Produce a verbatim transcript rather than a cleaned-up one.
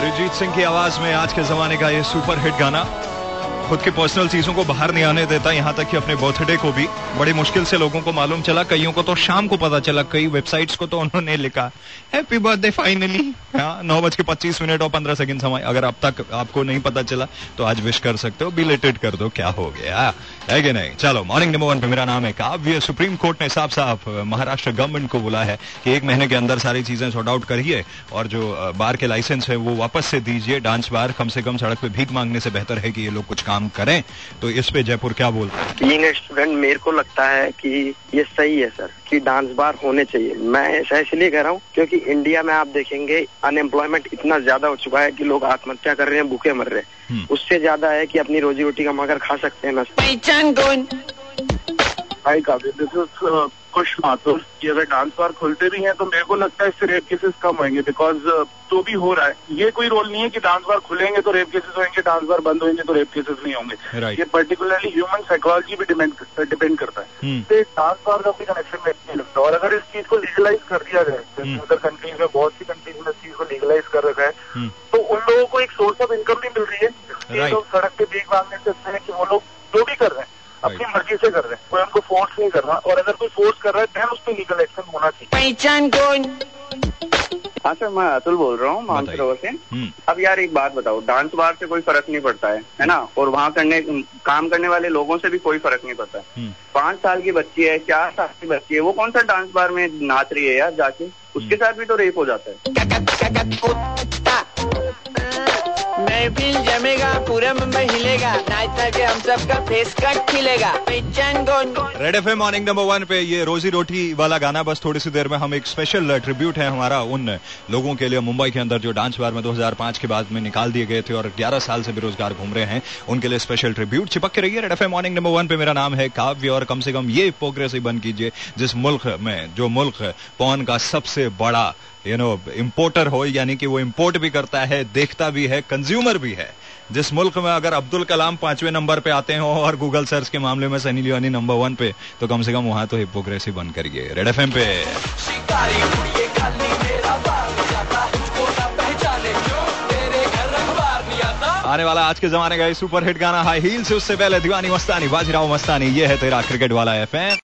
अरिजीत सिंह की आवाज में आज के जमाने का ये सुपर हिट गाना खुद की पर्सनल चीजों को बाहर नहीं आने देता, यहाँ तक कि अपने बर्थडे को भी बड़ी मुश्किल से लोगों को मालूम चला। कईयों को तो शाम को पता चला, कई वेबसाइट्स को तो उन्होंने लिखा हैप्पी बर्थडे फाइनली। हाँ, नौ बज के पच्चीस मिनट और पंद्रह सेकंड समय। अगर अब तक आपको नहीं पता चला तो आज विश कर सकते हो, बिलेटेड कर दो, क्या हो गया है कि नहीं। चलो, मॉर्निंग नंबर वन पे मेरा नाम है काव्य। सुप्रीम कोर्ट ने साफ साफ महाराष्ट्र गवर्नमेंट को बोला है कि एक महीने के अंदर सारी चीजें सॉर्ट आउट करिए और जो बार के लाइसेंस है वो वापस से दीजिए। डांस बार कम से कम सड़क पे भीख मांगने से बेहतर है कि ये लोग कुछ काम करें। तो इस पे जयपुर क्या बोलते हैं? बीइंग स्टूडेंट मेरे को लगता है कि ये सही है सर कि डांस बार होने चाहिए। मैं ऐसा इसलिए कह रहा हूँ क्योंकि इंडिया में आप देखेंगे अनएम्प्लॉयमेंट इतना ज्यादा हो चुका है कि लोग आत्महत्या कर रहे हैं, भूखे मर रहे हैं। उससे ज्यादा है कि अपनी रोजी रोटी कमाकर खा सकते हैं ना। पहचान कौन? हाय काव्य, दिस इज कुश माथुर। कि अगर डांस बार खुलते भी हैं तो मेरे को लगता है इससे रेप केसेस कम होंगे, बिकॉज तो भी हो रहा है। ये कोई रोल नहीं है कि डांस बार खुलेंगे तो रेप केसेस होंगे, डांस बार बंद होंगे तो रेप केसेस नहीं होंगे। right. ये पर्टिकुलरली ह्यूमन साइकोलॉजी भी डिपेंड करता है। hmm. डांस बार का भी कनेक्शन में नहीं लगता। और अगर इस चीज को लीगलाइज कर दिया जाए, जैसे अदर कंट्रीज में बहुत सी कंट्रीज में इस चीज को लीगलाइज कर रखा है, hmm. तो उन लोगों को एक सोर्स ऑफ इनकम भी मिल रही है। right. लोग सड़क पे भीख मांगने से अच्छा है कि वो लोग जो भी कर रहे हैं अपनी मर्जी से कर रहे हैं, कोई उनको फोर्स नहीं कर रहा। और अगर कोई फोर्स कर रहा है तो उस पर लीगल एक्शन होना चाहिए। पहचान कौन? हाँ सर, मैं अतुल बोल रहा हूँ मानसरोवर से। अब यार एक बात बताओ, डांस बार से कोई फर्क नहीं पड़ता है, है ना? और वहाँ करने काम करने वाले लोगों से भी कोई फर्क नहीं पड़ता है। पांच साल की बच्ची है, चार साल की बच्ची है, वो कौन सा डांस बार में नाच रही है यार जाके? उसके साथ भी तो रेप हो जाता है। महफिल जमेगा, पूरा मुंबई हिलेगा, नाच के हम सबका फेस कट खिलेगा। पहचान कौन? Red FM morning number one पे ये रोजी रोटी वाला गाना बस थोड़ी सी देर में हम एक स्पेशल ट्रिब्यूट है हमारा उन लोगों के लिए मुंबई के अंदर जो डांस बार में दो हज़ार पाँच के बाद में निकाल दिए गए थे और ग्यारह साल से बेरोजगार घूम रहे हैं, उनके लिए स्पेशल ट्रिब्यूट। चिपक के रहिए red FM morning number one पे। मेरा नाम है काव्य और कम से कम ये प्रोग्रेसिव बन कीजिए जिस मुल्क में, जो मुल्क पॉर्न का सबसे बड़ा यू नो इम्पोर्टर हो, यानी कि वो इम्पोर्ट भी करता है, देखता भी है, कंज्यूमर भी है। जिस मुल्क में अगर अब्दुल कलाम पांचवें नंबर पे आते हो और गूगल सर्च के मामले में सनी लियोनी नंबर वन पे, तो कम से कम वहां तो हिपोक्रेसी बन करिए। रेड एफएम पे आने वाला आज के जमाने का सुपर हिट गाना हाई हील से, उससे पहले दीवानी मस्तानी, बाजीराव मस्तानी। ये है तेरा क्रिकेट वाला एफएम।